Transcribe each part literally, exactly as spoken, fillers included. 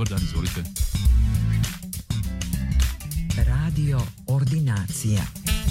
Dobar dan, izvolite. Radio Ordinacija.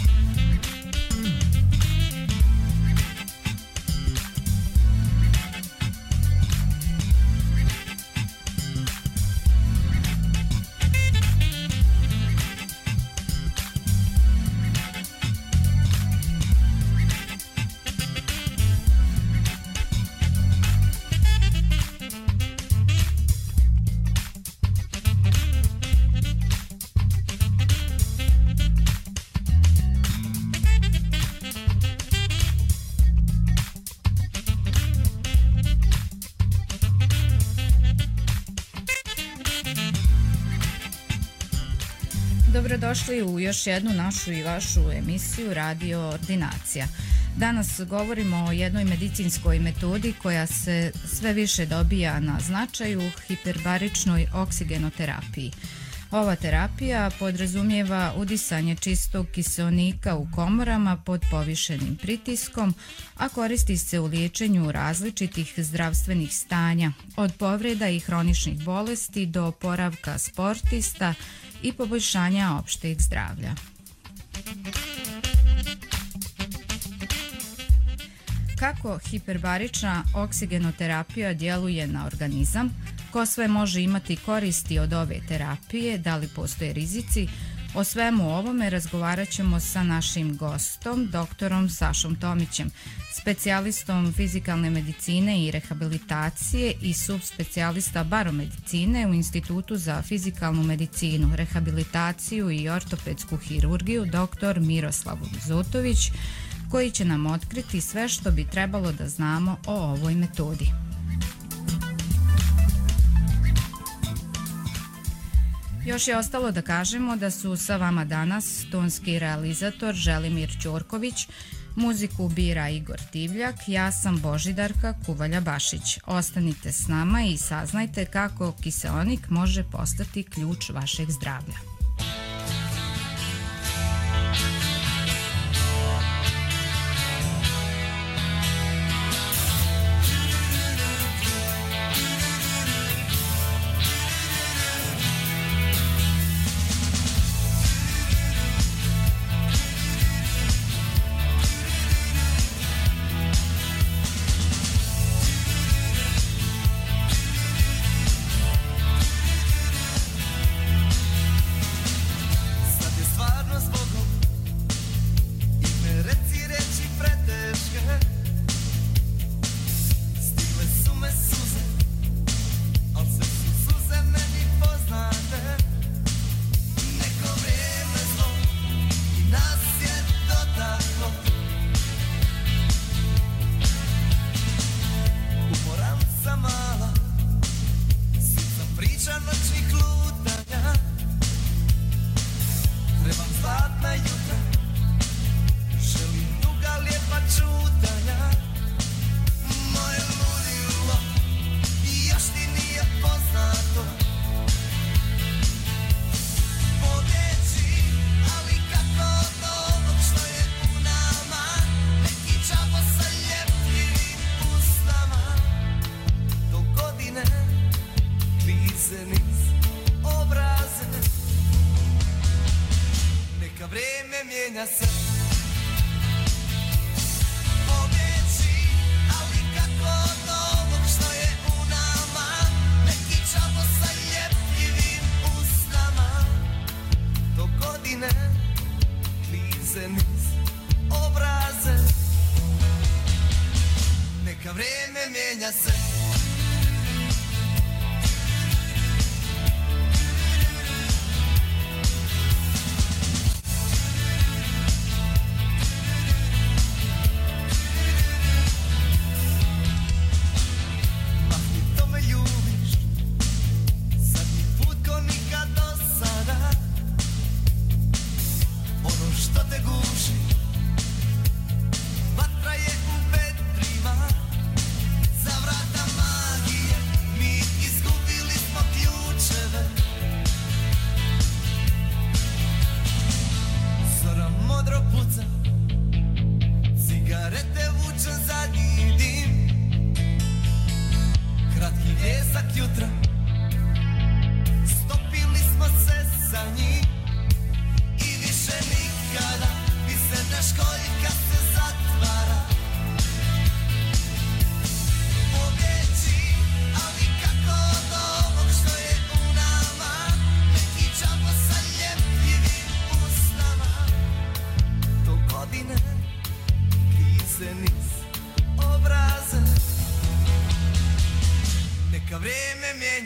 Dobrodošli u još jednu našu i vašu emisiju Radio Ordinacija. Danas govorimo o jednoj medicinskoj metodi koja se sve više dobija na značaju, hiperbaričnoj oksigenoterapiji. Ova terapija podrazumijeva udisanje čistog kiseonika u komorama pod povišenim pritiskom, a koristi se u liječenju različitih zdravstvenih stanja, od povreda i hroničnih bolesti do oporavka sportista i poboljšanja opšteg zdravlja. Kako hiperbarična oksigenoterapija djeluje na organizam, ko sve može imati koristi od ove terapije, da li postoje rizici, o svemu ovome razgovarat ćemo sa našim gostom, doktorom Sašom Tomićem, specijalistom fizikalne medicine i rehabilitacije i subspecijalista baromedicine u Institutu za fizikalnu medicinu, rehabilitaciju i ortopedsku hirurgiju, doktor Miroslav Zotović, koji će nam otkriti sve što bi trebalo da znamo o ovoj metodi. Još je ostalo da kažemo da su sa vama danas tonski realizator Želimir Ćorković, muziku bira Igor Divljak, ja sam Božidarka Kuvalja-Bašić. Ostanite s nama i saznajte kako kiseonik može postati ključ vašeg zdravlja.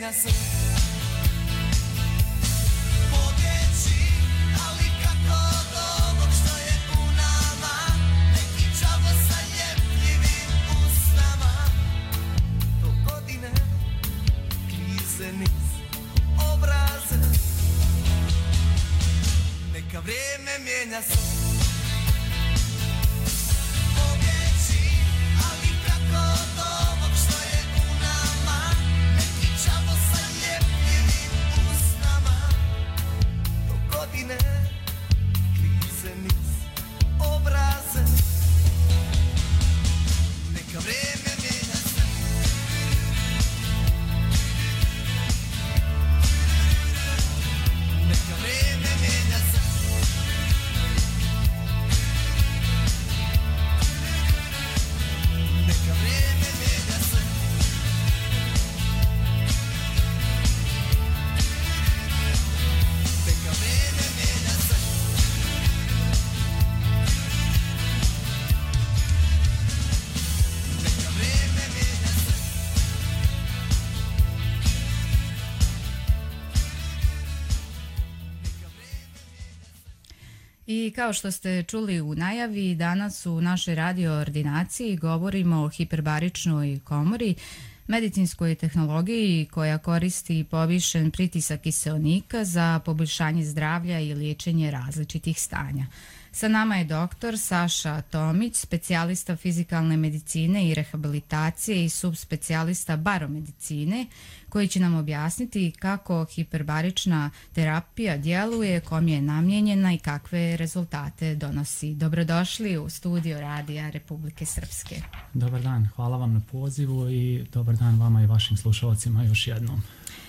mijenja se. Pobjeći, ali kako od ovog što je u nama, neki čavo sa ljepljivim usnama. To godine klize niz obraze, neka vrijeme mijenja se. Pobjeći, ali kako od ovog što je u nama, neki čavo sa ljepljivim usnama. To godine klize niz obraze, neka vrijeme mijenja se. Neka vrijeme mijenja se. Neka vrijeme mijenja se. Neka vrijeme mijenja se. Neka vrijeme mijenja se. I kao što ste čuli u najavi, danas u našoj radio ordinaciji govorimo o hiperbaričnoj komori, medicinskoj tehnologiji koja koristi povišen pritisak kiseonika za poboljšanje zdravlja i liječenje različitih stanja. Sa nama je doktor Saša Tomić, specijalista fizikalne medicine i rehabilitacije i subspecijalista baromedicine, koji će nam objasniti kako hiperbarična terapija djeluje, kom je namijenjena i kakve rezultate donosi. Dobrodošli u studio Radija Republike Srpske. Dobar dan, hvala vam na pozivu i dobar dan vama i vašim slušalcima još jednom.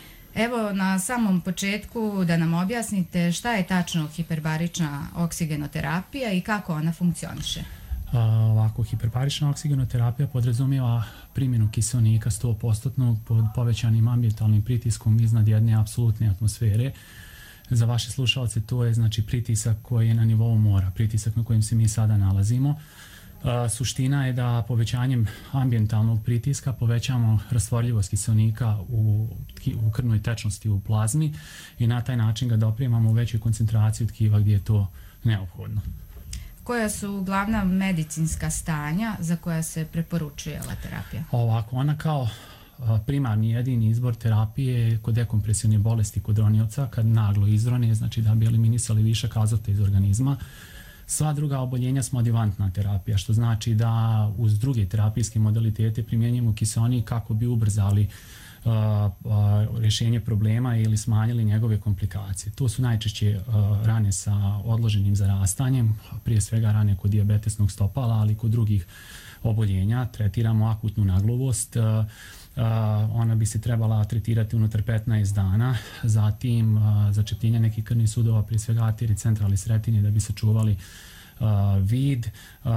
Evo, na samom početku da nam objasnite šta je tačno hiperbarična oksigenoterapija i kako ona funkcioniše. A, ovako, hiperbarična oksigenoterapija podrazumijeva primjenu kiseonika sto posto pod povećanim ambientalnim pritiskom iznad jedne apsolutne atmosfere. Za vaše slušalce to je znači pritisak koji je na nivou mora, pritisak na kojem se mi sada nalazimo. Uh, suština je da povećanjem ambientalnog pritiska povećamo rastvorljivost kiseonika u, u krvnoj tečnosti u plazmi i na taj način ga doprimamo u većoj koncentraciji tkiva gdje je to neophodno. Koja su glavna medicinska stanja za koja se preporučuje ova terapija? Ovako, ona kao primarni jedini izbor terapije kod dekompresivne bolesti kod ronioca, kad naglo izrone, znači da bi eliminisali višak azota iz organizma. Sva druga oboljenja smo adjuvantna terapija, što znači da uz druge terapijske modalitete primjenjujemo kiseonik kako bi ubrzali uh, uh, rješenje problema ili smanjili njegove komplikacije. To su najčešće uh, rane sa odloženim zarastanjem, prije svega rane kod dijabetesnog stopala, ali kod drugih oboljenja tretiramo akutnu nagluvost. Uh, Uh, ona bi se trebala tretirati unutar petnaest dana, zatim uh, začepljenje nekih krvnih sudova, prije svega arterije centralne sretine da bi sačuvali uh, vid uh,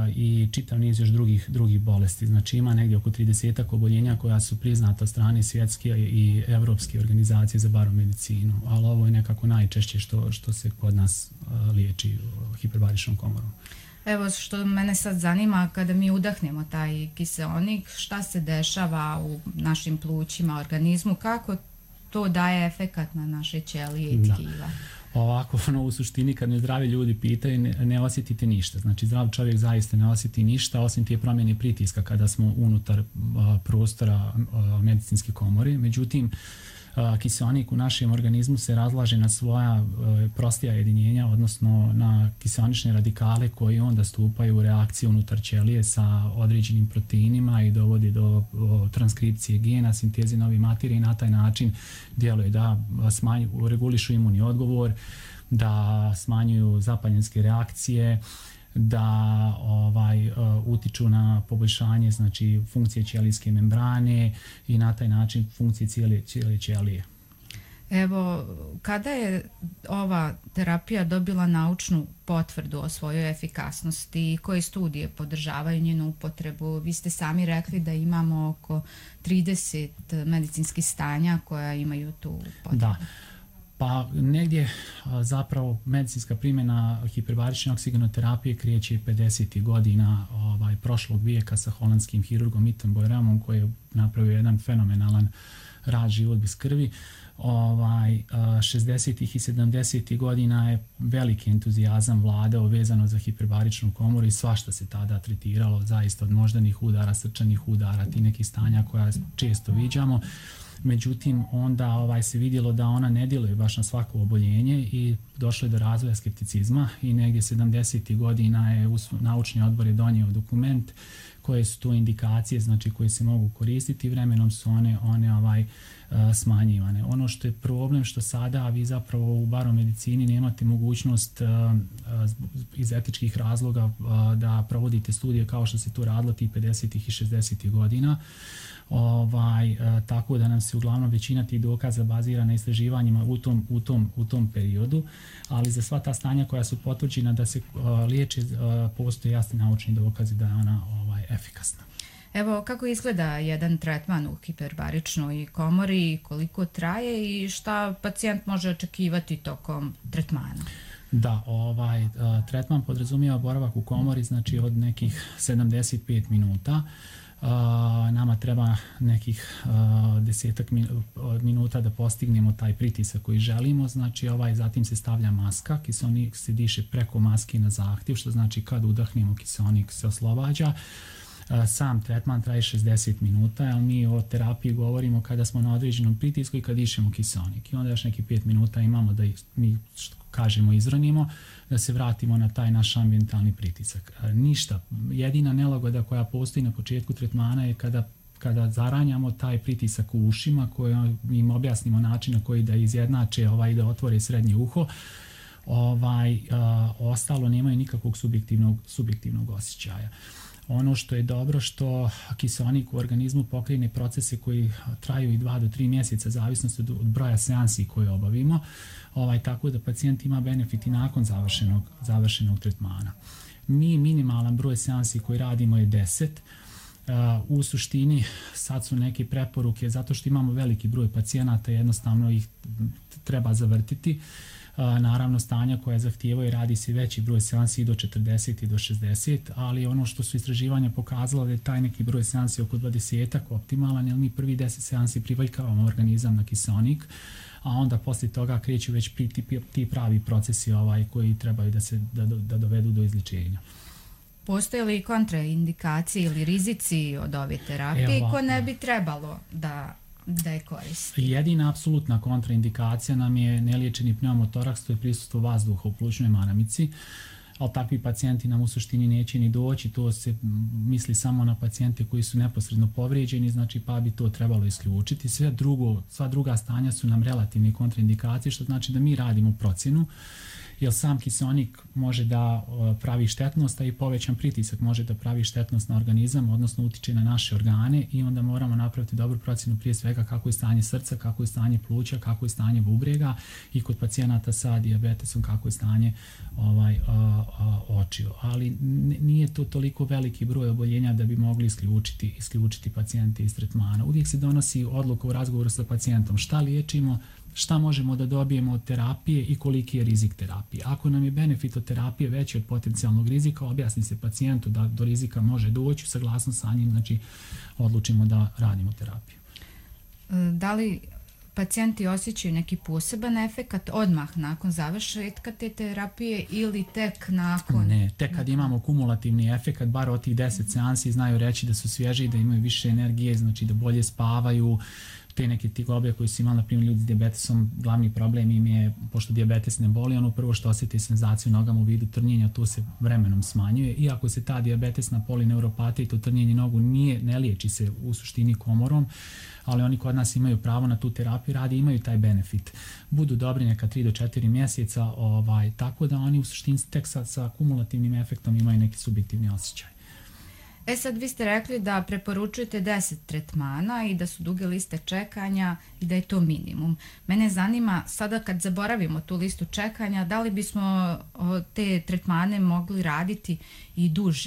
i čitav niz još drugih, drugih bolesti. Znači ima negdje oko tridesetak oboljenja koja su priznata od strane svjetske i evropske organizacije za baromedicinu, ali ovo je nekako najčešće što, što se kod nas uh, liječi uh, hiperbaričnom komorom. Evo što mene sad zanima, kada mi udahnemo taj kiseonik, šta se dešava u našim plućima, organizmu, kako to daje efekat na naše ćelije i tkiva? Ovako, ono, u suštini kad me zdravi ljudi pitaju, ne, ne osjetite ništa. Znači zdrav čovjek zaista ne osjeti ništa osim tije promjene pritiska kada smo unutar uh, prostora uh, medicinske komore. Međutim, Uh, kiseonik u našem organizmu se razlaže na svoja uh, prostija jedinjenja, odnosno na kiseonične radikale koji onda stupaju u reakciju unutar ćelije sa određenim proteinima i dovodi do uh, transkripcije gena, sinteze nove materije i na taj način djeluje da smanju, regulišu imunni odgovor, da smanjuju zapaljenske reakcije, da ovaj uh, utiču na poboljšanje znači funkcije ćelijske membrane i na taj način funkcije cijele, cijele ćelije. Evo, kada je ova terapija dobila naučnu potvrdu o svojoj efikasnosti i koje studije podržavaju njenu upotrebu? Vi ste sami rekli da imamo oko trideset medicinskih stanja koja imaju tu potrebu. Da. Pa negdje zapravo medicinska primjena hiperbarične oksigenoterapije kreće pedesetih godina ovaj, prošlog vijeka sa holandskim hirurgom Itten Boyramom koji je napravio jedan fenomenalan rad život bez krvi. Ovaj, šezdesetih i sedamdesetih godina je veliki entuzijazam vladao vezano za hiperbaričnu komoru i svašta se tada tretiralo, zaista od moždanih udara, srčanih udara, ti nekih stanja koja često viđamo. Međutim, onda ovaj, se vidjelo da ona ne djeluje baš na svako oboljenje i došlo je do razvoja skepticizma i negdje sedamdesetih godina je naučni odbor je donio dokument koje su to indikacije, znači koje se mogu koristiti, vremenom su one, one ovaj, smanjivane. Ono što je problem što sada vi zapravo u baromedicini nemate mogućnost iz etičkih razloga da provodite studije kao što se to radilo tih pedesetih i šezdesetih godina. Ovaj, tako da nam se uglavnom većina tih dokaza bazira na istraživanjima u tom, u tom, u tom periodu, ali za sva ta stanja koja su potvrđena da se liječe postoje jasni naučni dokazi da je ona ovaj, efikasna. Evo, kako izgleda jedan tretman u hiperbaričnoj komori, koliko traje i šta pacijent može očekivati tokom tretmana? Da, ovaj, tretman podrazumijeva boravak u komori, znači od nekih sedamdeset pet minuta. Uh, nama treba nekih uh, desetak min, uh, minuta da postignemo taj pritisak koji želimo, znači ovaj, zatim se stavlja maska, kiseonik se diše preko maske na zahtjev, što znači kad udahnemo kiseonik se oslobađa. Uh, sam tretman traje šezdeset minuta, ali mi o terapiji govorimo kada smo na određenom pritisku i kad dišemo kiseonik. I onda još neki pet minuta imamo da mi kažemo izronimo, da se vratimo na taj naš ambientalni pritisak. Uh, ništa, jedina nelagoda koja postoji na početku tretmana je kada kada zaranjamo taj pritisak u ušima, koji im objasnimo način na koji da izjednače ovaj, da otvore srednje uho, ovaj, uh, ostalo nemaju nikakvog subjektivnog, subjektivnog osjećaja. Ono što je dobro što kiseonik u organizmu pokrene procese koji traju i dva do tri mjeseca, zavisnosti od broja seansi koje obavimo, ovaj, tako da pacijent ima benefit i nakon završenog, završenog tretmana. Mi minimalan broj seansi koji radimo je deset. Uh, u suštini sad su neke preporuke, zato što imamo veliki broj pacijenata, jednostavno ih treba zavrtiti. Uh, naravno stanja koja zahtijevaju radi se veći broj seansi i do četrdeset i do šezdeset, ali ono što su istraživanja pokazala da je taj neki broj seansi oko dvadesetak optimalan, jer mi prvi deset seansi privikavamo organizam na kiseonik, a onda poslije toga kreću već ti, ti pravi procesi ovaj, koji trebaju da se da, da dovedu do izlječenja. Postoje li kontraindikacije ili rizici od ove terapije Evo, ko ne bi trebalo da, da je koristi? Jedina apsolutna kontraindikacija nam je neliječeni pneumotoraks, to je prisustvo vazduha u plućnoj maramici, ali takvi pacijenti nam u suštini neće ni doći, to se misli samo na pacijente koji su neposredno povrijeđeni, znači pa bi to trebalo isključiti. Sve drugo, sva druga stanja su nam relativne kontraindikacije, što znači da mi radimo procjenu, jer sam kiseonik može da pravi štetnost, a i povećan pritisak može da pravi štetnost na organizam, odnosno utiče na naše organe i onda moramo napraviti dobru procjenu prije svega kako je stanje srca, kako je stanje pluća, kako je stanje bubrega i kod pacijenata sa dijabetesom kako je stanje ovaj, a, a, očiju. Ali nije to toliko veliki broj oboljenja da bi mogli isključiti, isključiti pacijente iz tretmana. Uvijek se donosi odluka u razgovoru sa pacijentom šta liječimo, šta možemo da dobijemo od terapije i koliki je rizik terapije. Ako nam je benefit od terapije veći od potencijalnog rizika, objasni se pacijentu da do rizika može doći, saglasno sa njim, znači odlučimo da radimo terapiju. Da li pacijenti osjećaju neki poseban efekat odmah nakon završetka te terapije ili tek nakon? Ne, tek kad imamo kumulativni efekat, bar od tih deset seansi znaju reći da su svježi, da imaju više energije, znači da bolje spavaju, te neke tigobe koji su imali, na primjer, ljudi s dijabetesom, glavni problem im je, pošto dijabetes ne boli, ono prvo što osjeti senzaciju nogama u vidu trnjenja, to se vremenom smanjuje. Iako se ta dijabetesna polineuropatija i to trnjenje nogu nije, ne liječi se u suštini komorom, ali oni kod nas imaju pravo na tu terapiju, radi imaju taj benefit. Budu dobri neka tri do četiri mjeseca, ovaj, tako da oni u suštini tek sa, sa kumulativnim efektom imaju neki subjektivni osjećaj. E sad, vi ste rekli da preporučujete deset tretmana i da su duge liste čekanja i da je to minimum. Mene zanima, sada kad zaboravimo tu listu čekanja, da li bismo te tretmane mogli raditi i duže?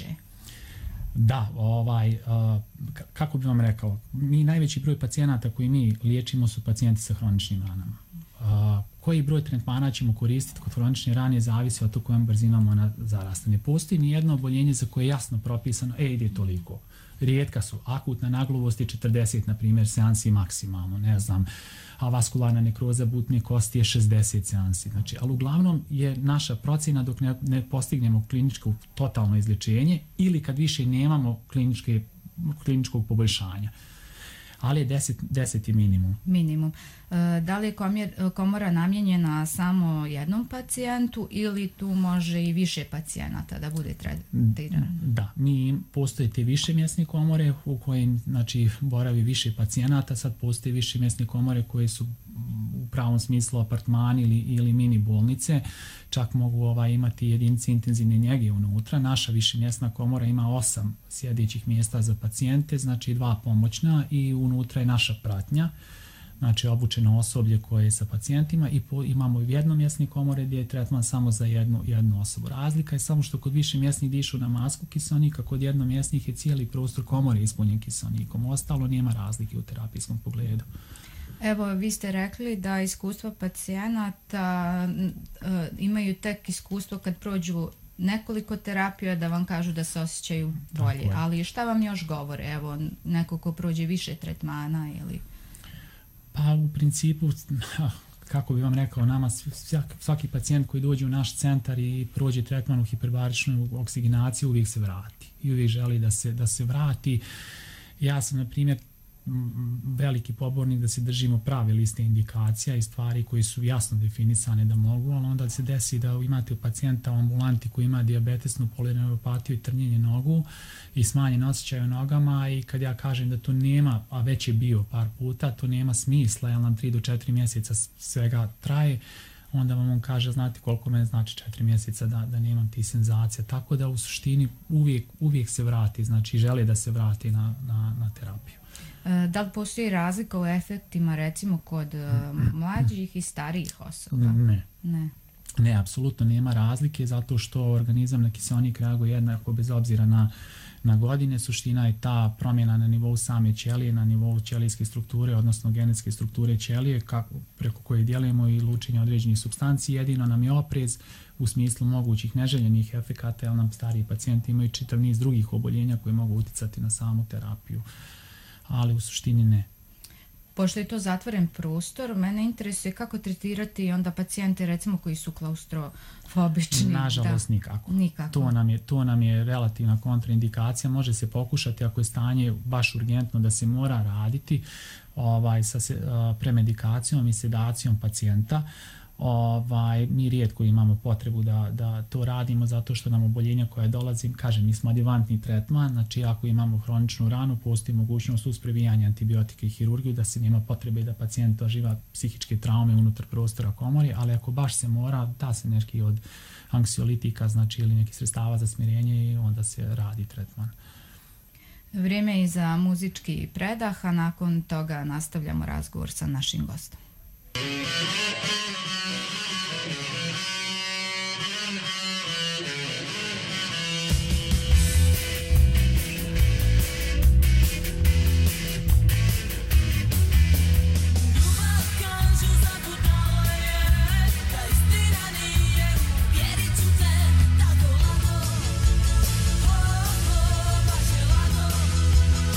Da, ovaj, uh, kako bih vam rekao, mi najveći broj pacijenata koji mi liječimo su pacijenti sa hroničnim ranama. Uh, koji broj tretmana ćemo koristiti kod hronične rane zavisi od to kojom brzinom ona zarasta. Ne postoji ni jedno oboljenje za koje je jasno propisano, e, ide toliko. Rijetka su. Akutna nagluvost je četrdeset, na primjer, seansi maksimalno, ne znam, a vaskularna nekroza butne kosti je šezdeset seansi. Znači, ali uglavnom je naša procjena dok ne, ne postignemo kliničko totalno izlječenje ili kad više nemamo kliničke, kliničkog poboljšanja. Ali je deset, deset je minimum. Minimum. E, da li je komjer, komora namijenjena samo jednom pacijentu ili tu može i više pacijenata da bude tretirano? Da, mi postoje te više mjesne komore u kojim, znači, boravi više pacijenata, sad postoje više mjesne komore koje su u pravom smislu apartmani ili, ili mini bolnice, čak mogu ovaj, imati jedinice intenzivne njege unutra. Naša višemjesna komora ima osam sjedećih mjesta za pacijente, znači dva pomoćna i unutra je naša pratnja, znači obučeno osoblje koje je sa pacijentima i po, imamo jednomjesne komore gdje je tretman samo za jednu, jednu osobu. Razlika je samo što kod višemjesnih dišu na masku kiseonika, kod jednomjesnih je cijeli prostor komore ispunjen kiseonikom, ostalo nema razlike u terapijskom pogledu. Evo, vi ste rekli da iskustva pacijenata e, imaju tek iskustvo kad prođu nekoliko terapija da vam kažu da se osjećaju bolje. Ali šta vam još govore? Evo, neko ko prođe više tretmana ili... Pa u principu, kako bi vam rekao, nama svaki, svaki pacijent koji dođe u naš centar i prođe tretman u hiperbaričnu oksigenaciju uvijek se vrati. I uvijek želi da se, da se vrati. Ja sam, na primjer, veliki pobornik da se držimo prave liste indikacija i stvari koje su jasno definisane da mogu, ali onda se desi da imate pacijenta u ambulanti koji ima dijabetesnu polineuropatiju i trnjenje nogu i smanjen osjećaj u nogama i kad ja kažem da to nema, a već je bio par puta, to nema smisla, jer nam tri do četiri mjeseca svega traje, onda vam on kaže, znate koliko meni znači četiri mjeseca da, da nemam ti senzacija. Tako da u suštini uvijek, uvijek se vrati, znači žele da se vrati na, na, na terapiju. Da li postoji razlika u efektima recimo kod mlađih i starijih osoba? Ne. Ne. Ne, apsolutno nema razlike zato što organizam na kiseonik reaguje jednako bez obzira na, na godine. Suština je ta promjena na nivou same ćelije, na nivou ćelijske strukture, odnosno genetske strukture ćelije kako, preko koje djelujemo i lučenje određenih supstanci. Jedino nam je oprez u smislu mogućih neželjenih efekata, jer nam stariji pacijenti imaju čitav niz drugih oboljenja koje mogu utjecati na samu terapiju. Ali u suštini ne. Pošto je to zatvoren prostor, mene interesuje kako tretirati onda pacijente recimo koji su klaustrofobični. Nažalost, nikako. Nikako. To nam je, to nam je relativna kontraindikacija. Može se pokušati ako je stanje baš urgentno da se mora raditi ovaj, sa se, uh, premedikacijom i sedacijom pacijenta. Ovaj, mi rijetko imamo potrebu da, da to radimo zato što nam oboljenja koja dolazi, kažem, mi smo adjuvantni tretman, znači ako imamo hroničnu ranu, postoji mogućnost uz previjanje antibiotike i hirurgiju da se nema potrebe da pacijent doživa psihičke traume unutar prostora komore, ali ako baš se mora, da se neki od anksiolitika, znači ili neki sredstava za smirenje i onda se radi tretman. Vrijeme je za muzički predah, a nakon toga nastavljamo razgovor sa našim gostom.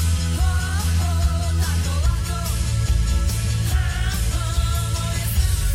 Oh,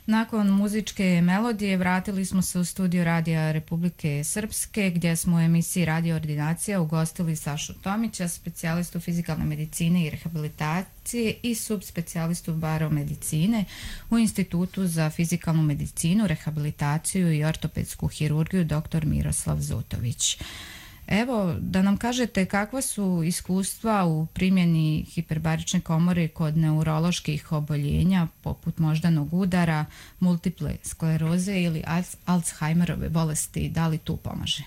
Nakon muzičke melodije vratili smo se u studio Radija Republike Srpske gdje smo u emisiji Radio Ordinacija ugostili Sašu Tomića, specijalistu fizikalne medicine i rehabilitacije i subspecijalistu baromedicine u Institutu za fizikalnu medicinu, rehabilitaciju i ortopedsku hirurgiju dr. Miroslav Zutović. Evo, da nam kažete kakva su iskustva u primjeni hiperbarične komore kod neuroloških oboljenja poput moždanog udara, multiple skleroze ili Alzheimerove bolesti, da li tu pomaže?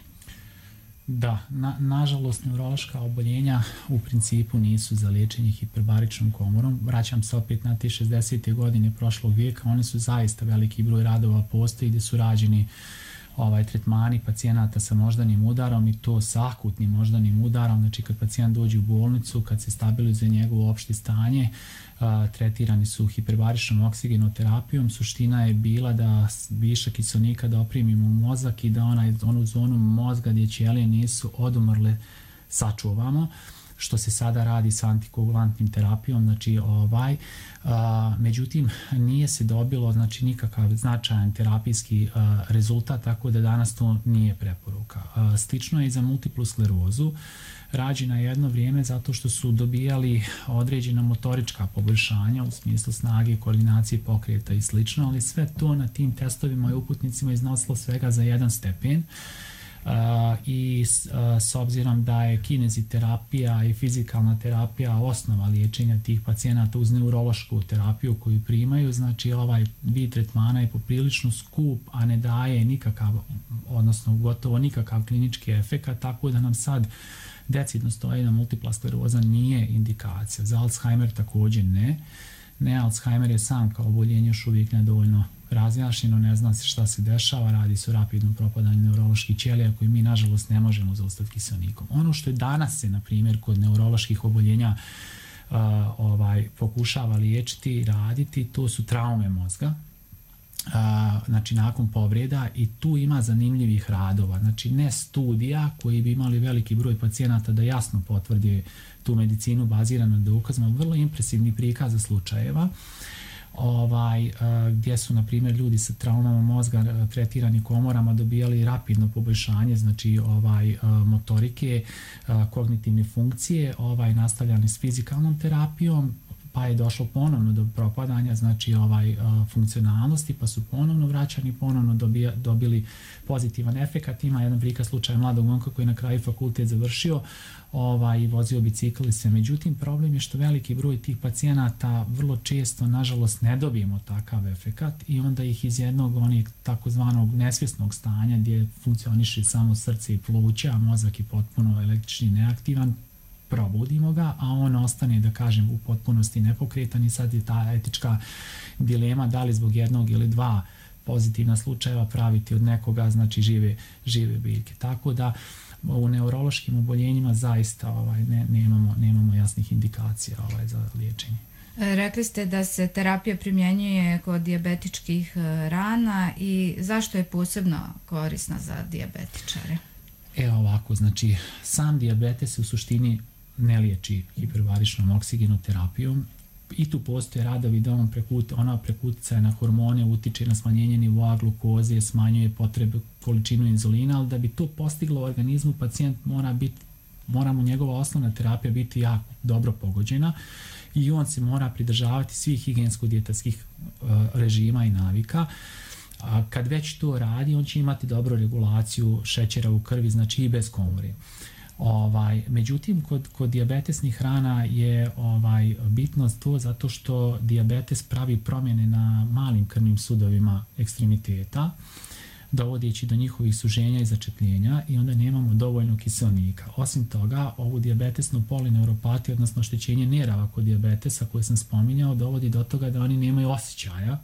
Da, na, nažalost neurološka oboljenja u principu nisu za liječenje hiperbaričnom komorom. Vraćam se opet na te šezdesete godine prošlog vijeka, oni su zaista veliki broj radova postoji gdje su rađeni ovaj tretmani pacijenata sa moždanim udarom i to sa akutnim moždanim udarom, znači kad pacijent dođe u bolnicu, kad se stabilizuje njegovo opšte stanje, a, tretirani su hiperbaričnom oksigenoterapijom. Suština je bila da višak kiselnika doprimimo u mozak i da onaj, onu zonu mozga gdje ćelije nisu odumrle sačuvamo, što se sada radi sa antikoagulantnim terapijom, znači ovaj, a, međutim nije se dobilo znači nikakav značajan terapijski a, rezultat, tako da danas to nije preporuka. A, slično je i za multiplu sklerozu, rađena jedno vrijeme zato što su dobijali određena motorička poboljšanja u smislu snage, koordinacije pokreta i slično, ali sve to na tim testovima i uputnicima iznosilo svega za jedan stepen. Uh, i s, uh, s obzirom da je kineziterapija i fizikalna terapija osnova liječenja tih pacijenata uz neurološku terapiju koju primaju, znači ovaj vid tretmana je poprilično skup, a ne daje nikakav, odnosno gotovo nikakav klinički efekat, tako da nam sad decidno stoji da multipla skleroza nije indikacija. Za Alzheimer također ne. Ne, Alzheimer je sam kao oboljenje još uvijek nedovoljno razjašnjeno, ne zna se šta se dešava, radi se o rapidnom propadanju neuroloških ćelija koji mi nažalost ne možemo zaustaviti kiselnikom. Ono što je danas se, na primjer, kod neuroloških oboljenja uh, ovaj, pokušava liječiti i raditi, to su traume mozga, uh, znači nakon povreda, i tu ima zanimljivih radova, znači ne studija koji bi imali veliki broj pacijenata da jasno potvrdi tu medicinu baziranu na dokazima, vrlo impresivni prikaza slučajeva, ovaj, gdje su, na primjer, ljudi sa traumama mozga tretirani komorama dobijali rapidno poboljšanje, znači ovaj, motorike, kognitivne funkcije, ovaj, nastavljani s fizikalnom terapijom, pa je došlo ponovno do propadanja, znači ovaj funkcionalnosti, pa su ponovno vraćani, ponovno dobija, dobili pozitivan efekat. Ima jedan prikaz slučaja mladog momka koji je na kraju fakultet završio ovaj, vozio bicikl i sve. Međutim, problem je što veliki broj tih pacijenata vrlo često, nažalost, ne dobijemo takav efekat i onda ih iz jednog onih takozvanog nesvjesnog stanja gdje funkcioniše samo srce i pluća, a mozak je potpuno električni neaktivan, probudimo ga, a on ostane, da kažem, u potpunosti nepokretan i sad je ta etička dilema da li zbog jednog ili dva pozitivna slučajeva praviti od nekoga, znači žive, žive biljke. Tako da u neurološkim oboljenjima zaista ovaj, ne, nemamo, nemamo jasnih indikacija ovaj, za liječenje. Rekli ste da se terapija primjenjuje kod dijabetičkih rana i zašto je posebno korisna za dijabetičare? Evo ovako, znači sam dijabetes se u suštini ne liječi hiperbaričnom oksigenoterapijom i tu postoje radovi da on prekut, ona prekutica na hormone, utiče na smanjenje nivoa glukoze, smanjuje potrebu količinu inzulina, ali da bi to postiglo u organizmu pacijent mora biti, mora mu njegova osnovna terapija biti jako dobro pogođena i on se mora pridržavati svih higijensko-dijetetskih uh, režima i navika. A kad već to radi, on će imati dobru regulaciju šećera u krvi, znači i bez komore. Ovaj, međutim, kod, kod dijabetesnih rana je ovaj, bitnost to zato što dijabetes pravi promjene na malim krvnim sudovima ekstremiteta, dovodići do njihovih suženja i začepljenja i onda nemamo dovoljno kiselnika. Osim toga, ovu dijabetesnu polineuropatiju, odnosno oštećenje nerava kod dijabetesa koje sam spominjao, dovodi do toga da oni nemaju osjećaja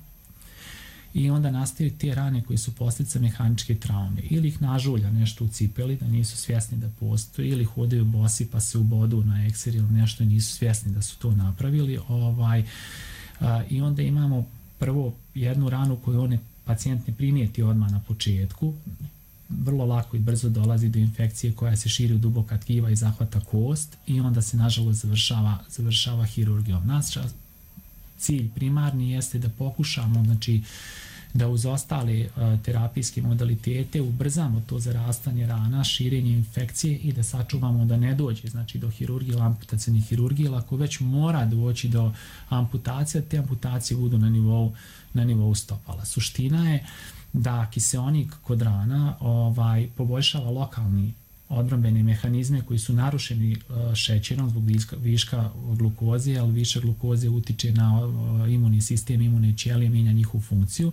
i onda nastaju te rane koji su posljedica mehaničke traume. Ili ih nažulja nešto u cipeli da nisu svjesni da postoji, ili hodaju bosi pa se ubodu na ekser ili nešto i nisu svjesni da su to napravili. Ovaj, a, I onda imamo prvo jednu ranu koju one pacijent ne primijeti odmah na početku. Vrlo lako i brzo dolazi do infekcije koja se širi u duboka tkiva i zahvata kost i onda se nažalost završava, završava hirurgijom. Naš cilj primarni jeste da pokušamo, znači, da uz ostale uh, terapijske modalitete ubrzamo to zarastanje rana, širenje infekcije i da sačuvamo da ne dođe znači do hirurgije ili amputacijne hirurgije, ako već mora doći do amputacije, te amputacije budu na nivou, na nivou stopala. Suština je da kiseonik kod rana ovaj, poboljšava lokalni odbrambene mehanizme koji su narušeni uh, šećerom zbog viška, viška glukoze, ali višak glukoze utiče na uh, imunni sistem, imunne ćelije, mijenja njihovu funkciju.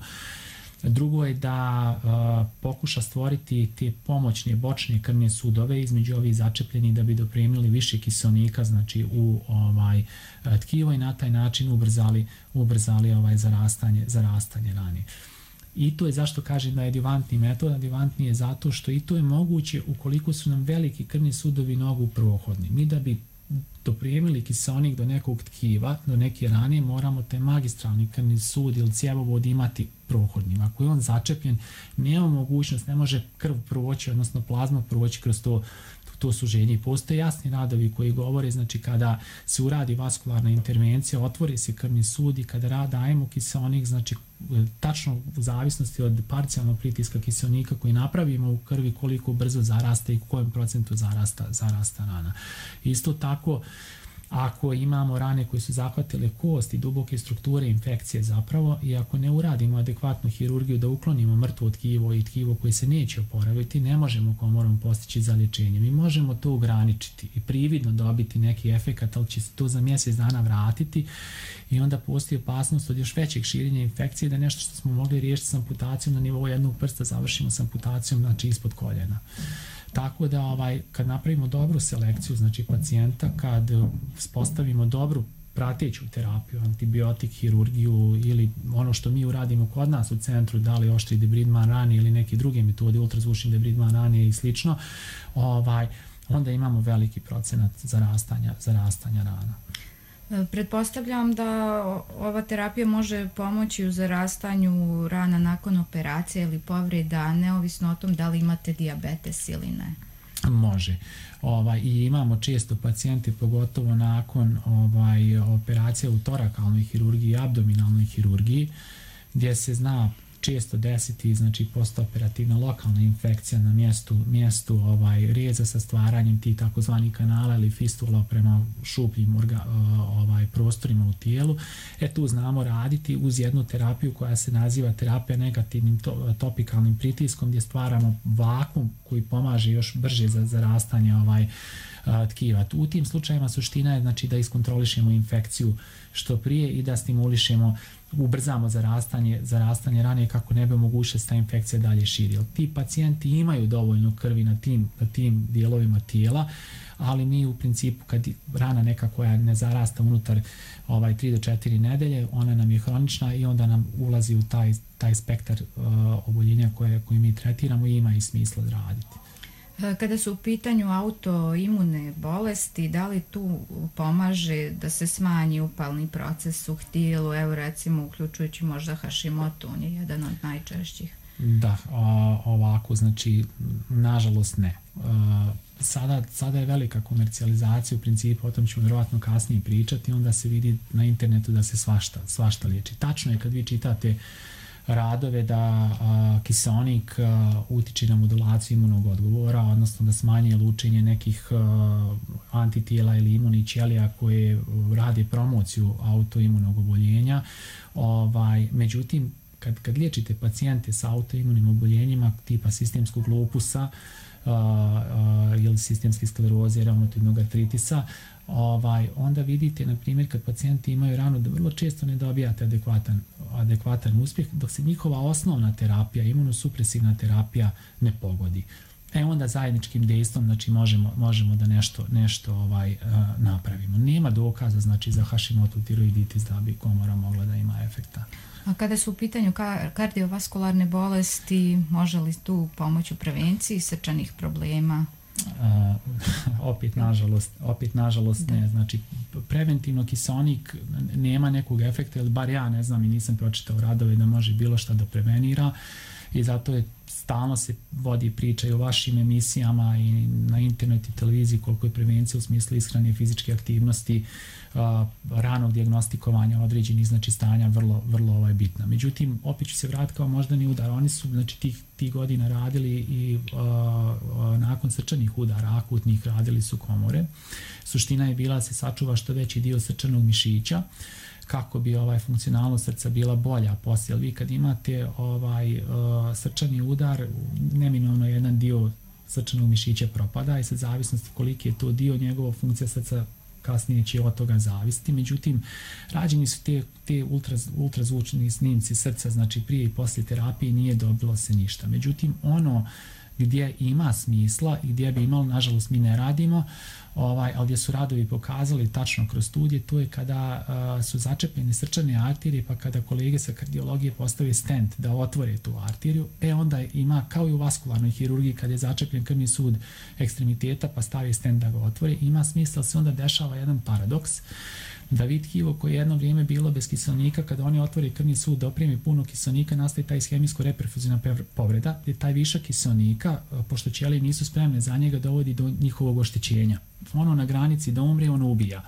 Drugo je da uh, pokuša stvoriti te pomoćne bočne krvne sudove između ovih začepljeni da bi dopremili više kiseonika znači u ovaj tkivo i na taj način ubrzali ubrzali ovaj zarastanje zarastanje rane. I to je zašto kažem da je adjuvantni metod. Adjuvantni je zato što i to je moguće ukoliko su nam veliki krvni sudovi mnogo prohodni. Mi da bi dopremili kiseonik do nekog tkiva, do neke rane, moramo taj magistralni krvni sud ili cjevovod imati prohodnim. Ako je on začepljen, nema mogućnost, ne može krv proći, odnosno plazma proći kroz to to suženje. I postoje jasni radovi koji govore, znači kada se uradi vaskularna intervencija, otvori se krvni sud i kada rad dajemo kiseonik, znači tačno u zavisnosti od parcijalnog pritiska kiseonika koji napravimo u krvi, koliko brzo zarasta i u kojem procentu zarasta, zarasta rana. Isto tako, ako imamo rane koje su zahvatile kost i duboke strukture infekcije zapravo i ako ne uradimo adekvatnu hirurgiju da uklonimo mrtvo tkivo i tkivo koje se neće oporaviti, ne možemo komorom postići za liječenje. Mi možemo to ograničiti i prividno dobiti neki efekat, ali će se to za mjesec dana vratiti i onda postoji opasnost od još većeg širenja infekcije da nešto što smo mogli riješiti s amputacijom na nivou jednog prsta završimo s amputacijom znači ispod koljena. Tako da ovaj, kad napravimo dobru selekciju znači pacijenta, kad postavimo dobru prateću terapiju, antibiotik, hirurgiju ili ono što mi uradimo kod nas u centru, da li oštri debridman rane ili neke druge metode, ultrazvučni debridman rane i slično, ovaj, onda imamo veliki procenat zarastanja, zarastanja rana. Pretpostavljam da ova terapija može pomoći u zarastanju rana nakon operacije ili povreda, neovisno o tom da li imate dijabetes ili ne. Može. Ovaj, i imamo često pacijente, pogotovo nakon ovaj, operacije u torakalnoj hirurgiji i abdominalnoj hirurgiji, gdje se zna često desiti znači postoperativna lokalna infekcija na mjestu, mjestu ovaj, reza sa stvaranjem tih takozvanih kanala ili fistula prema šupljim orga, ovaj, prostorima u tijelu. E tu znamo raditi uz jednu terapiju koja se naziva terapija negativnim to, topikalnim pritiskom gdje stvaramo vakum koji pomaže još brže za zarastanje ovaj, tkiva. U tim slučajima suština je znači da iskontrolišemo infekciju što prije i da stimulišemo, ubrzamo zarastanje, zarastanje rane kako ne bi moguće se ta infekcija dalje širi. Ti pacijenti imaju dovoljno krvi na tim, na tim dijelovima tijela, ali mi u principu kad rana neka koja ne zarasta unutar ovaj tri do četiri nedelje, ona nam je hronična i onda nam ulazi u taj, taj spektar uh, oboljenja koje, koje mi tretiramo i ima i smisla raditi. Kada su u pitanju autoimune bolesti, da li tu pomaže da se smanji upalni proces u tijelu, evo recimo uključujući možda Hashimoto, on je jedan od najčešćih? Da, a, ovako, znači, nažalost ne. A, sada, sada je velika komercijalizacija u principu, o tom ćemo vjerovatno kasnije pričati, onda se vidi na internetu da se svašta, svašta liječi. Tačno je kad vi čitate radove da a, kiseonik a, utiče na modulaciju imunog odgovora, odnosno da smanjuje lučenje nekih a, antitijela ili imunih ćelija koje rade promociju autoimunog oboljenja. Ovaj, međutim, kad, kad liječite pacijente sa autoimunim oboljenjima tipa sistemskog lupusa a, a, ili sistemske skleroze, reumatoidnog artritisa, ovaj, onda vidite, na primjer, kad pacijenti imaju ranu da vrlo često ne dobijate adekvatan, adekvatan uspjeh, dok se njihova osnovna terapija, imunosupresivna terapija ne pogodi. E onda zajedničkim dejstvom znači možemo, možemo da nešto, nešto ovaj, uh, napravimo. Nema dokaza znači za Hashimoto tiroiditis da bi komora mogla da ima efekta. A kada su u pitanju ka- kardiovaskularne bolesti, može li tu pomoći u prevenciji srčanih problema? Uh, opet nažalost, opet nažalost ne, znači preventivno kiseonik nema nekog efekta, ili bar ja ne znam i nisam pročitao radove da može bilo šta da prevenira. i zato je stalno se vodi priča i o vašim emisijama i na internetu i televiziji koliko je prevencija u smislu ishrane i fizičke aktivnosti, uh, ranog dijagnostikovanja određenih znači stanja vrlo, vrlo ovaj, bitna. Međutim, opet ću se vratiti kao moždani udar. Oni su znači tih, tih godina radili i uh, uh, nakon srčanih udara, akutnih, radili su komore. Suština je bila da se sačuva što veći dio srčanog mišića kako bi ovaj funkcionalnost srca bila bolja poslije. Jer vi kad imate ovaj uh, srčani udar, neminovno jedan dio srčanog mišića propada i sad zavisnosti koliki je to dio, njegova funkcija srca kasnije će od toga zavisiti. Međutim, rađeni su te, te ultra, ultrazvučni snimci srca, znači prije i poslije terapije nije dobilo se ništa. Međutim, ono gdje ima smisla i gdje bi imalo, nažalost mi ne radimo, ovaj, ali gdje su radovi pokazali tačno kroz studije, to je kada uh, su začepljene srčane arterije, pa kada kolege sa kardiologije postave stent da otvore tu arteriju, e onda ima kao i u vaskularnoj hirurgiji kada je začepljen krvni sud ekstremiteta pa stavi stent da ga otvore, ima smisla, se onda dešava jedan paradoks da vid tkivo koje je jedno vrijeme bilo bez kiselnika, kada oni otvori krvni sud da opremi puno kiselnika, nastaje taj ishemijsko-reperfuzijna povreda, gdje taj višak kiselnika, pošto ćelije nisu spremne za njega, dovodi do njihovog oštećenja. Ono na granici da umre, ono ubija.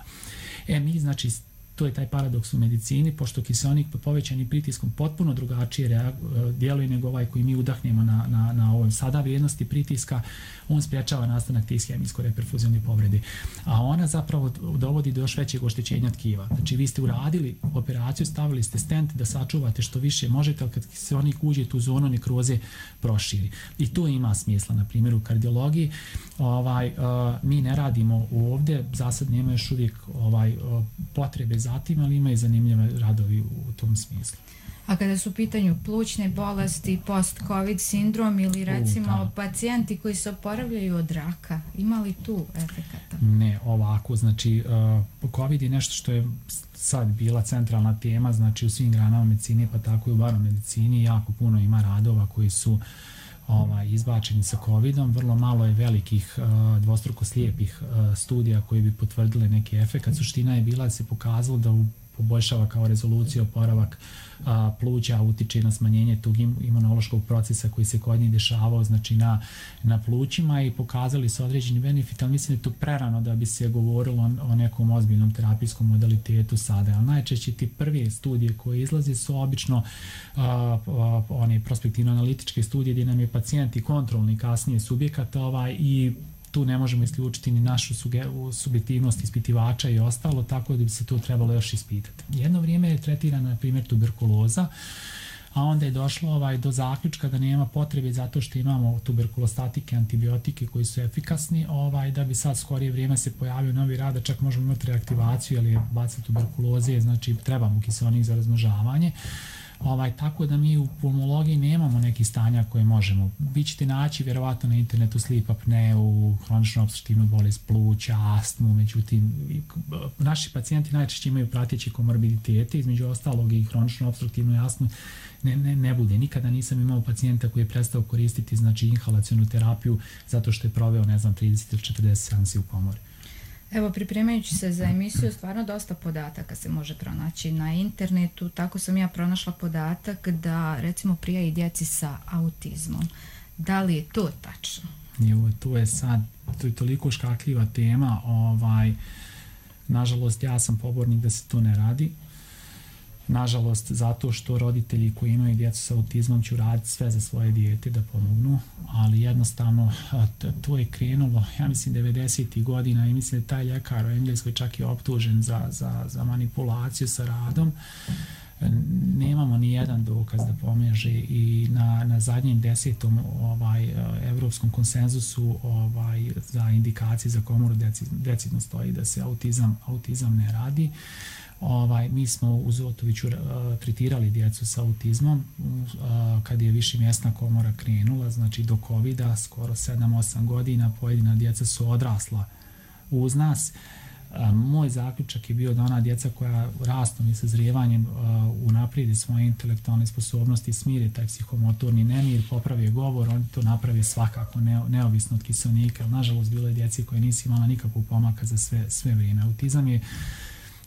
E mi, znači, to je taj paradoks u medicini, pošto kiselnik pod povećanim pritiskom potpuno drugačije djeluje nego ovaj koji mi udahnemo na, na, na ovoj sada vrijednosti pritiska, on spriječava nastanak te ishemijsko-reperfuzijne povrede. A ona zapravo dovodi do još većeg oštećenja tkiva. Znači vi ste uradili operaciju, stavili ste stent da sačuvate što više možete, ali kad kiselnik uđe tu zonu nekroze proširi. I to ima smisla, na primjer u kardiologiji. Ovaj, uh, mi ne radimo ovdje, za sad nema još uvijek ovaj, uh, potrebe za tim, ali ima i zanimljive radovi u tom smislu. A kada su u pitanju plućne bolesti, post-covid sindrom ili recimo U, pacijenti koji se oporavljaju od raka, ima li tu efekata? Ne, ovako, znači uh, COVID je nešto što je sad bila centralna tema, znači u svim granama medicine, pa tako i u baromedicini, jako puno ima radova koji su ovaj, izbačeni sa covidom, vrlo malo je velikih uh, dvostruko slijepih uh, studija koji bi potvrdile neki efekat. Suština je bila da se pokazalo da u poboljšava kao rezoluciju oporavak a, pluća, utiče na smanjenje tog imunološkog procesa koji se kod njih dešavao, znači na, na plućima i pokazali su određeni benefit, ali mislim da je to prerano da bi se govorilo o, o nekom ozbiljnom terapijskom modalitetu sada. Ali najčešće ti prve studije koje izlaze su obično a, a, one prospektivno-analitičke studije gdje nam je pacijent i kontrolni kasnije subjekat ovaj, i tu ne možemo isključiti ni našu subjektivnost ispitivača i ostalo, tako da bi se to trebalo još ispitati. Jedno vrijeme je tretirana, na primjer, tuberkuloza, a onda je došlo ovaj, do zaključka da nema potrebe zato što imamo tuberkulostatike, antibiotike koji su efikasni, ovaj, da bi sad skorije vrijeme se pojavio novi rad, da čak možemo imati reaktivaciju ili je baciti tuberkuloze, znači trebamo kiselnik za razmnožavanje. Ovaj, tako da mi u pulmologiji nemamo neki stanja koje možemo. Vi ćete naći vjerovatno na internetu sleep apneu, hroničnu opstruktivnu bolest pluća, astmu, međutim naši pacijenti najčešće imaju prateći komorbiditete, između ostalog i hroničnu opstruktivnu astmu ne, ne, ne bude. Nikada nisam imao pacijenta koji je prestao koristiti znači inhalacionu terapiju zato što je proveo, ne znam, trideset ili četrdeset seansi u komori. Evo, pripremajući se za emisiju, stvarno dosta podataka se može pronaći na internetu. Tako sam ja pronašla podatak da, recimo, prija i djeci sa autizmom. Da li je to tačno? Jo, to je sad, to je toliko škakljiva tema. Ovaj, nažalost, ja sam pobornik da se to ne radi. Nažalost, zato što roditelji koji imaju djecu sa autizmom će uraditi sve za svoje dijete da pomognu, ali jednostavno to je krenulo, ja mislim, devedesetih godina i mislim da taj ljekar u Engleskoj čak je optužen za, za, za manipulaciju sa radom. Nemamo ni jedan dokaz da pomaže i na, na zadnjem desetom ovaj, evropskom konsenzusu ovaj, za indikacije za komoru decidno stoji da se autizam, autizam ne radi. Ovaj, mi smo u Zotoviću uh, tretirali djecu sa autizmom uh, kad je višemjesna komora krenula, znači do covida, skoro sedam osam godina, pojedina djeca su odrasla uz nas. Uh, moj zaključak je bio da ona djeca koja rastom i sazrijevanjem uh, unaprijede svoje intelektualne sposobnosti, smire taj psihomotorni nemir, poprave govor, oni to naprave svakako ne, neovisno od kiselnika. Nažalost, bilo je djeci koje nisu imala nikakvog pomaka za sve, sve vrijeme. Autizam je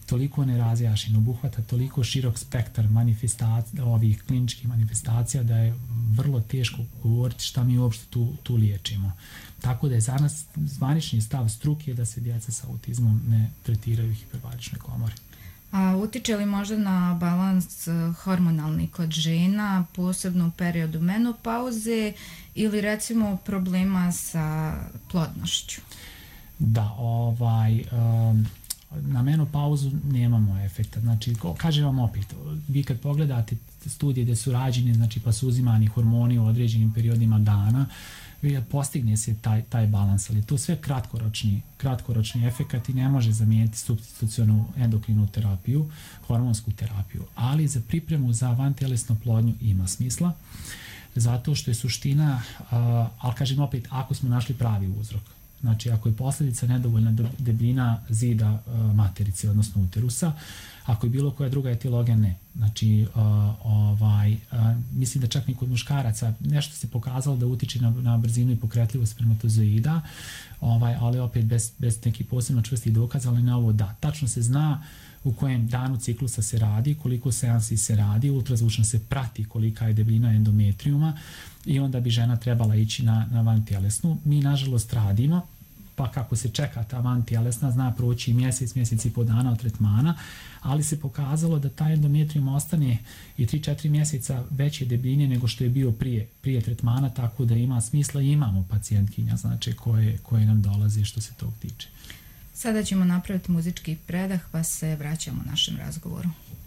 toliko nerazjašnjen, obuhvata toliko širok spektar manifestacija, ovih kliničkih manifestacija da je vrlo teško govoriti šta mi uopšte tu, tu liječimo. Tako da je za nas zvanični stav struke da se djeca sa autizmom ne tretiraju u hiperbaričnoj komori. A utiče li možda na balans hormonalni kod žena, posebno u periodu menopauze ili recimo problema sa plodnošću? Da, ovaj... Um, na menopauzu nemamo efekta. Znači, kažem vam opet, vi kad pogledate studije gdje su rađene, znači pa su uzimani hormoni u određenim periodima dana, postigne se taj, taj balans, ali to sve kratkoročni, kratkoročni efekat i ne može zamijeniti supstitucionu endokrinu terapiju, hormonsku terapiju, ali za pripremu za vantelesnu plodnju ima smisla, zato što je suština, uh, ali kažem opet, ako smo našli pravi uzrok. Znači, ako je posljedica nedovoljna debljina zida uh, materice, odnosno uterusa, ako je bilo koja druga etiologija, ne. Znači, uh, ovaj, uh, mislim da čak ni kod muškaraca nešto se pokazalo da utiče na, na brzinu i pokretljivost spermatozoida, ovaj, ali opet bez, bez nekih posebno čvrstih dokaza, ali na ovo da. Tačno se zna u kojem danu ciklusa se radi, koliko seansi se radi, ultrazvučno se prati kolika je debljina endometrijuma i onda bi žena trebala ići na, na vantjelesnu. Mi, nažalost, radimo, pa kako se čeka ta vantjelesna, zna proći mjesec, mjesec i po dana od tretmana, ali se pokazalo da taj endometrijum ostane i tri do četiri mjeseca veće debljine nego što je bio prije, prije tretmana, tako da ima smisla i imamo pacijentkinja, znači, koje, koje nam dolaze što se tog tiče. Sada ćemo napraviti muzički predah pa se vraćamo našem razgovoru.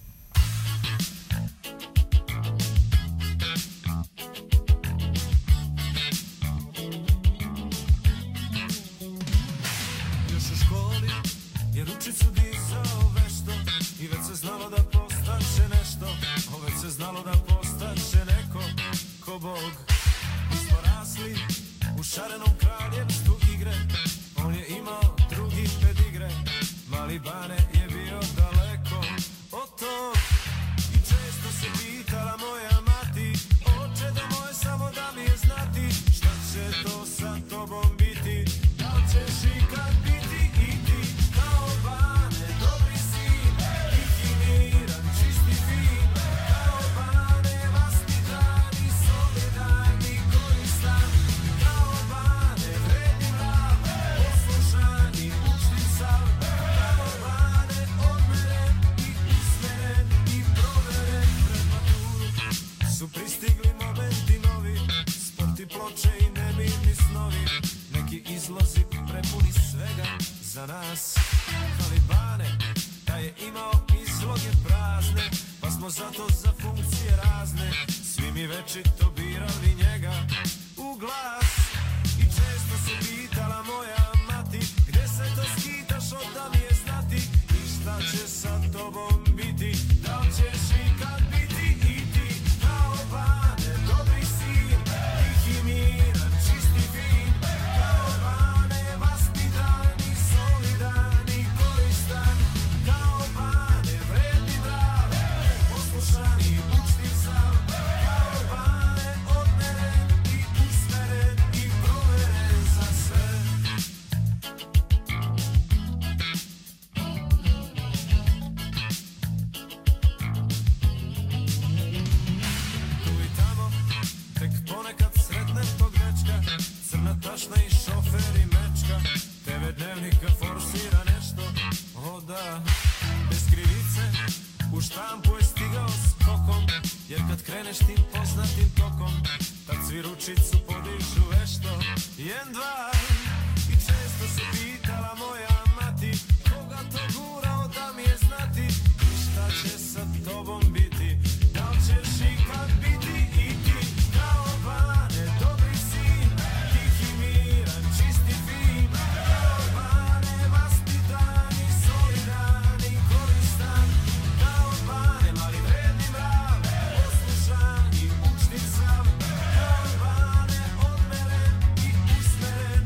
Još u školi je ručicu dizao vešto i već se znalo da postaće nešto, o već se znalo da postaće neko ko Bog. Mi smo rasli u šarenom kraljevstvu igre, on je imao drugi pedigre, mali Bane je bio daleko od tog. I često se pitala moja mati, oče da moje samo da mi je znati, šta će to sa tobom biti, da li ćeš ikad biti i ti kao Bane, dobri sin, tihi miran, čisti fin, kao Bane, vaspitan i solidan i koristan, kao Bane, vredni mrav, poslušan i učnim sav, kao Bane, odmeren i usmeren i proveren. Pred maturu su pristigli momenti novi, sport i ploče i nemirni snovi, neki izlozi prepuni svega za nas. Ali Bane, da je imao izloge prazne, pa smo zato za funkcije razne svi mi večito birali njega u glas. I često se pitala moja mati, gde se to skitaš od da mi je znati, i šta će sa tobom biti, da li ćeš ikad biti i ti kao Bane, dobri sin, tihi miran, čisti fin, kao Bane, vaspitan i solidan i koristan, kao Bane, vredni mrav, poslušan i učtiv sav, kao Bane, odmeren i usmeren i proveren za sve. Tu i tamo, tek ponekad sretnem tog dečka, crna tašna i šofer i mečka, te ve dnevnika forsira nešto, o da, bez krivice, u štampu je stigao skokom, jer kad kreneš tim poznatim tokom, tad svi ručicu podižu vešto, jedan, dva, i često se pitala moja mati, koga to gurao da mi je znati, i šta će sa tobom biti, da li ćeš ikad biti i ti kao Bane, dobri sin, tihi miran, čisti fin, kao Bane, vaspitan i solidan i koristan, kao Bane, mali vredni mrav, poslušan i učnim sav, kao Bane, odmeren i usmeren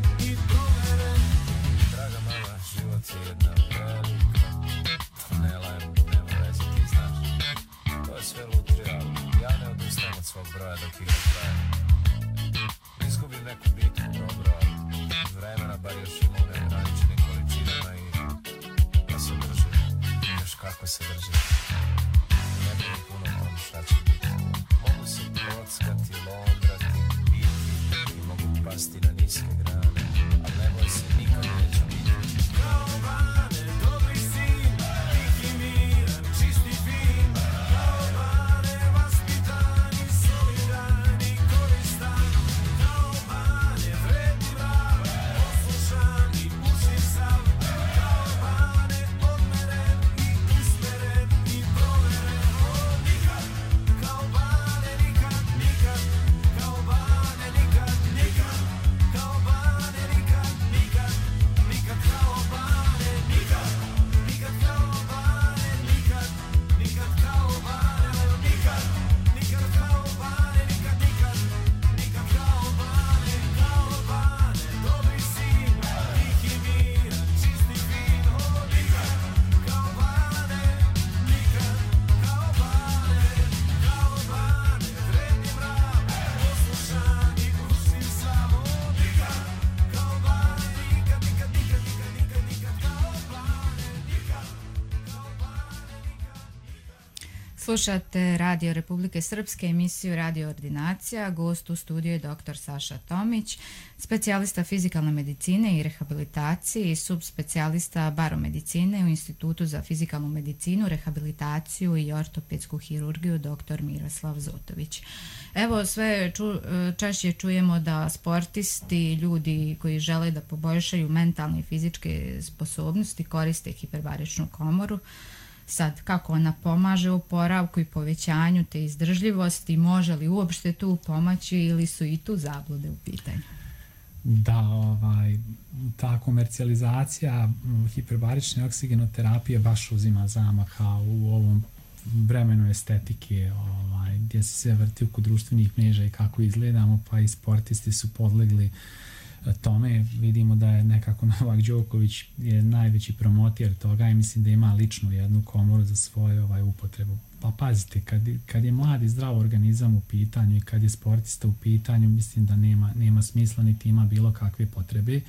Slušate Radio Republike Srpske, emisiju Radio Ordinacija. Gost u studiju je doktor Saša Tomić, specijalista fizikalne medicine i rehabilitacije i subspecijalista baromedicine u Institutu za fizikalnu medicinu, rehabilitaciju i ortopedsku hirurgiju doktor Miroslav Zotović. Evo, sve ču, češće čujemo da sportisti, ljudi koji žele da poboljšaju mentalne i fizičke sposobnosti koriste hiperbaričnu komoru. Sad, kako ona pomaže u oporavku i povećanju te izdržljivosti, može li uopšte tu pomoći ili su i tu zablude u pitanju? Da, ovaj, ta komercijalizacija hiperbarične oksigenoterapije baš uzima zamaha u ovom vremenu estetike, ovaj, gdje se sve vrti oko društvenih mreža i kako izgledamo, pa i sportisti su podlegli tome. Vidimo da je nekako Novak Đoković je najveći promotir toga i mislim da ima ličnu jednu komoru za svoju ovaj, upotrebu. Pa pazite, kad, kad je mladi zdrav organizam u pitanju i kad je sportista u pitanju, mislim da nema, nema smisla niti ima bilo kakve potrebe.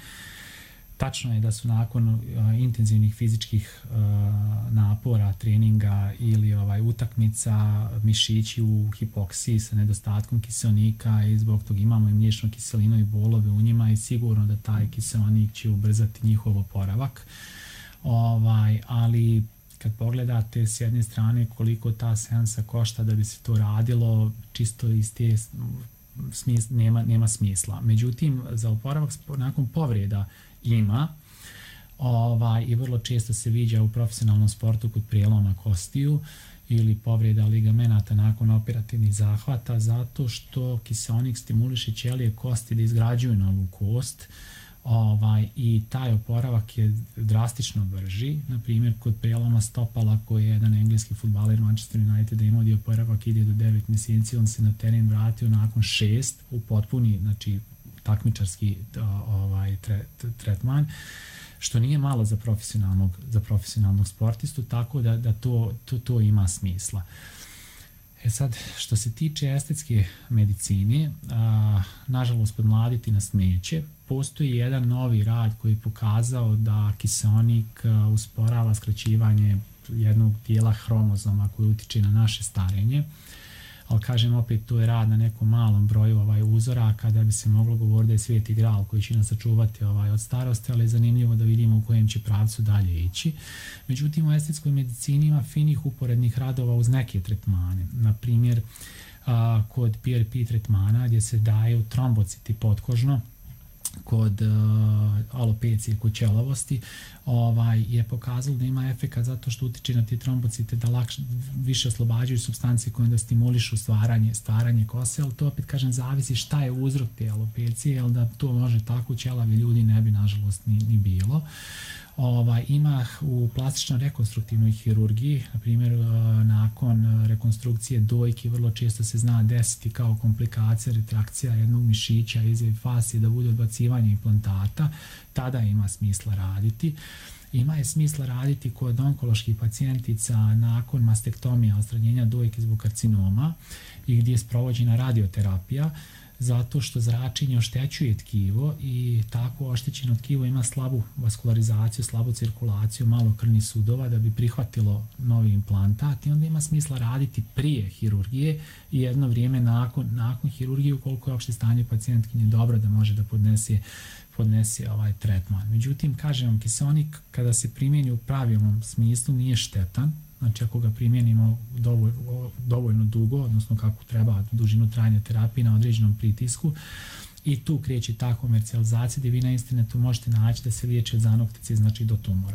Tačno je da su nakon uh, intenzivnih fizičkih uh, napora, treninga ili ovaj, utakmica mišići u hipoksiji sa nedostatkom kiseonika i zbog toga imamo i mliječnu kiselinu i bolove u njima i sigurno da taj kiseonik će ubrzati njihov oporavak. Ovaj, ali kad pogledate s jedne strane koliko ta seansa košta da bi se to radilo, čisto iz te smisla, nema, nema smisla. Međutim, za oporavak nakon povreda ima ovaj, i vrlo često se viđa u profesionalnom sportu kod prijeloma kostiju ili povreda ligamenata nakon operativnih zahvata, zato što kiseonik stimuliše ćelije kosti da izgrađuju novu kost, ovaj, i taj oporavak je drastično brži. Na primjer, kod prijeloma stopala koji je jedan engleski fudbaler Manchester United imao gdje oporavak ide do devet mjeseci, on se na teren vratio nakon šest u potpuni, znači takmičarski ovaj, tre, tretman, što nije malo za profesionalnog, za profesionalnog sportistu, tako da, da to, to, to ima smisla. E sad, što se tiče estetske medicine, a, nažalost podmladiti nas neće. Postoji jedan novi rad koji je pokazao da kiseonik a, usporava skraćivanje jednog dijela hromozoma koji utiče na naše starenje. Ali kažem opet, to je rad na nekom malom broju ovaj, uzora, kada bi se moglo govoriti da je sveti gral koji će nas sačuvati ovaj, od starosti, ali je zanimljivo da vidimo u kojem će pravcu dalje ići. Međutim, u estetskoj medicini ima finih uporednih radova uz neke tretmane. Na primjer, a, kod P R P tretmana gdje se daju trombociti potkožno, kod uh, alopecije, kod ćelavosti, ovaj, je pokazalo da ima efekat zato što utiče na te trombocite da lakše, više oslobađaju supstancije koje onda stimulišu stvaranje, stvaranje kose, ali to opet kažem zavisi šta je uzrok te alopecije, jer da to može tako ćelavi ljudi ne bi nažalost ni, ni bilo. Ovaj, ima u plastično-rekonstruktivnoj hirurgiji, na primjer nakon rekonstrukcije dojki vrlo često se zna desiti kao komplikacija, retrakcija jednog mišića, izve fascije, da bude odbacivanje implantata, tada ima smisla raditi. Ima je smisla raditi kod onkoloških pacijentica nakon mastektomija, odstranjenja dojke zbog karcinoma i gdje je sprovođena radioterapija, zato što zračenje oštećuje tkivo i tako oštećeno tkivo ima slabu vaskularizaciju, slabu cirkulaciju, malo krvnih sudova da bi prihvatilo novi implantat i onda ima smisla raditi prije hirurgije i jedno vrijeme nakon, nakon hirurgije ukoliko je opšte stanje pacijentkinje dobro da može da podnese, podnese ovaj tretman. Međutim, kažem vam, kiseonik kada se primjeni u pravilnom smislu nije štetan. Znači, ako ga primjenimo dovoljno, dovoljno dugo, odnosno kako treba dužinu trajanja terapije na određenom pritisku, i tu kreće ta komercijalizacija gdje vi na internetu možete naći da se liječi od zanoktice, znači do tumora.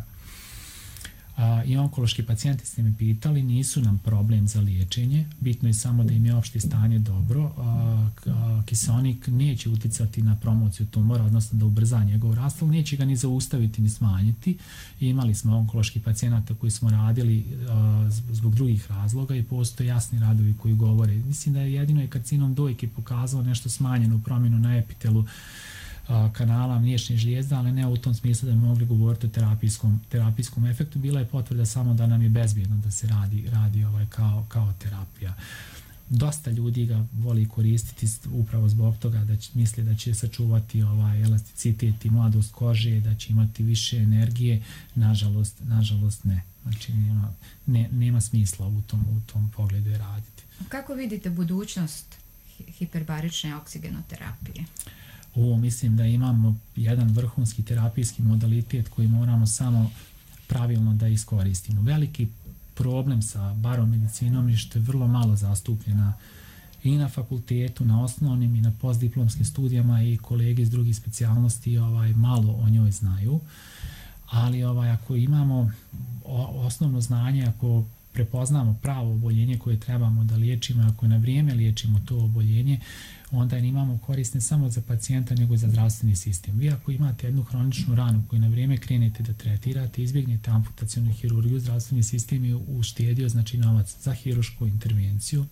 A, i onkološki pacijenti ste me pitali, nisu nam problem za liječenje, bitno je samo da im je opšte stanje dobro. A, a, kiseonik neće uticati na promociju tumora, odnosno da ubrza njegov rast, ali neće ga ni zaustaviti ni smanjiti. I imali smo onkološki pacijenata koji smo radili a, zbog drugih razloga i postoje jasni radovi koji govore. Mislim da je jedino je karcinom dojke pokazao nešto smanjenu promjenu na epitelu kanala mliječne žlijezde, ali ne u tom smislu da bi mogli govoriti o terapijskom, terapijskom efektu. Bila je potvrda samo da nam je bezbjedno da se radi, radi ovaj kao, kao terapija. dosta ljudi ga voli koristiti upravo zbog toga da će, misli da će sačuvati ovaj elasticitet i mladost kože, da će imati više energije. Nažalost, nažalost ne. Znači nema, ne, nema smisla u tom, u tom pogledu je raditi. Kako vidite budućnost hiperbarične oksigenoterapije? Ovo mislim da imamo jedan vrhunski terapijski modalitet koji moramo samo pravilno da iskoristimo. Veliki problem sa baromedicinom je što je vrlo malo zastupljena i na fakultetu, na osnovnim i na postdiplomskim studijama i kolege iz drugih specijalnosti ovaj, malo o njoj znaju. Ali ovaj, ako imamo osnovno znanje, ako prepoznamo pravo oboljenje koje trebamo da liječimo, ako na vrijeme liječimo to oboljenje, onda imamo korisne samo za pacijenta nego za zdravstveni sistem. Vi ako imate jednu hroničnu ranu koju na vrijeme krenete da tretirate, izbjegnete amputacionu hirurgiju, zdravstveni sistem je uštedio znači novac za hirušku intervenciju,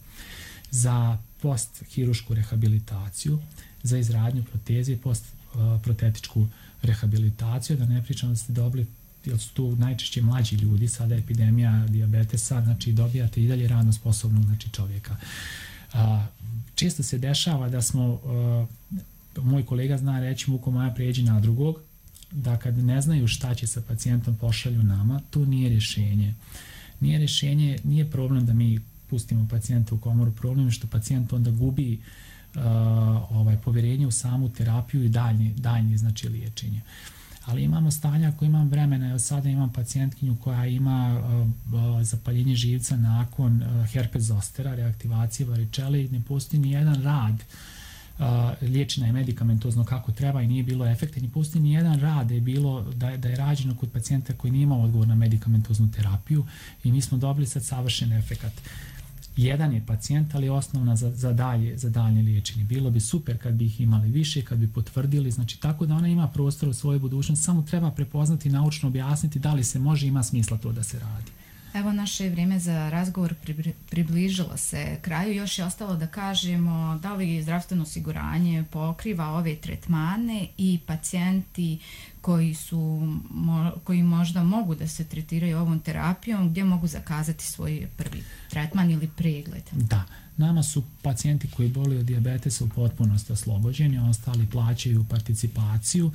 za post-hirušku rehabilitaciju, za izradnju proteze i post-protetičku rehabilitaciju, da ne pričam da ste dobili, jer su tu najčešće mlađi ljudi, sada je epidemija dijabetesa, znači dobijate i dalje radno sposobnog znači, čovjeka. A, često se dešava da smo, a, moj kolega zna reći muko moja prijeđi na drugog, da kad ne znaju šta će sa pacijentom pošalju nama, to nije rješenje. Nije rješenje, nije problem da mi pustimo pacijenta u komoru, problem je što pacijent onda gubi a, ovaj, povjerenje u samu terapiju i daljnje, daljnje znači liječenje. Ali imamo stanja ako imam vremena, evo sada imam pacijentkinju koja ima uh, uh, zapaljenje živca nakon uh, herpes zostera, reaktivacije varičele i ne postoji ni jedan rad, uh, liječena je medikamentozno kako treba i nije bilo efekta, ne postoji ni jedan rad da je, bilo, da, da je rađeno kod pacijenta koji nije imao odgovor na medikamentoznu terapiju i mi smo dobili sad savršen efekat. Jedan je pacijent, ali je osnovna za, za, dalje, za dalje liječenje. Bilo bi super kad bi ih imali više, kad bi potvrdili, znači tako da ona ima prostor u svojoj budućnosti, samo treba prepoznati, naučno objasniti da li se može, ima smisla to da se radi. Evo naše vrijeme za razgovor približilo se kraju, još je ostalo da kažemo da li zdravstveno osiguranje pokriva ove tretmane i pacijenti koji su, koji možda mogu da se tretiraju ovom terapijom, gdje mogu zakazati svoj prvi tretman ili pregled? Da, nama su pacijenti koji boluju od dijabetesa u potpunosti oslobođeni, ostali plaćaju participaciju,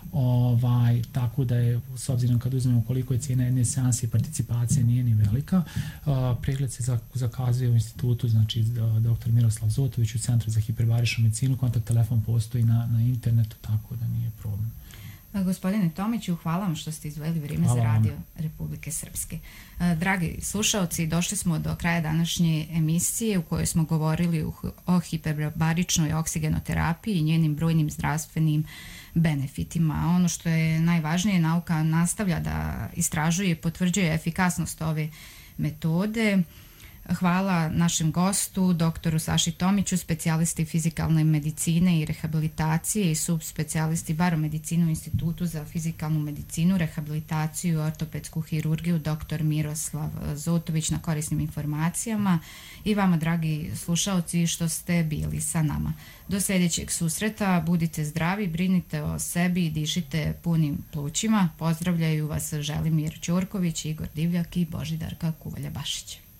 ovaj, tako da je, s obzirom kad uzmemo koliko je cijena jedne seanse, participacija nije ni velika. Uh, pregled se zakazuje u institutu, znači doktor Miroslav Zotović u Centru za hiperbaričnu medicinu, kontakt telefon postoji na, na internetu, tako da nije problem. Gospodine Tomiću, hvala vam što ste izdvojili vrijeme za Radio Republike Srpske. Dragi slušalci, došli smo do kraja današnje emisije u kojoj smo govorili o hiperbaričnoj oksigenoterapiji i njenim brojnim zdravstvenim benefitima. Ono što je najvažnije, nauka nastavlja da istražuje i potvrđuje efikasnost ove metode. Hvala našem gostu, doktoru Saši Tomiću, specijalisti fizikalne medicine i rehabilitacije i subspecijalisti baromedicine u Institutu za fizikalnu medicinu, rehabilitaciju i ortopedsku hirurgiju, doktor Miroslav Zotović, na korisnim informacijama, i vama, dragi slušalci, što ste bili sa nama. Do sljedećeg susreta, budite zdravi, brinite o sebi i dišite punim plućima. Pozdravljaju vas Želimir Ćurković, Igor Divljak i Božidarka Kuvalja-Bašić.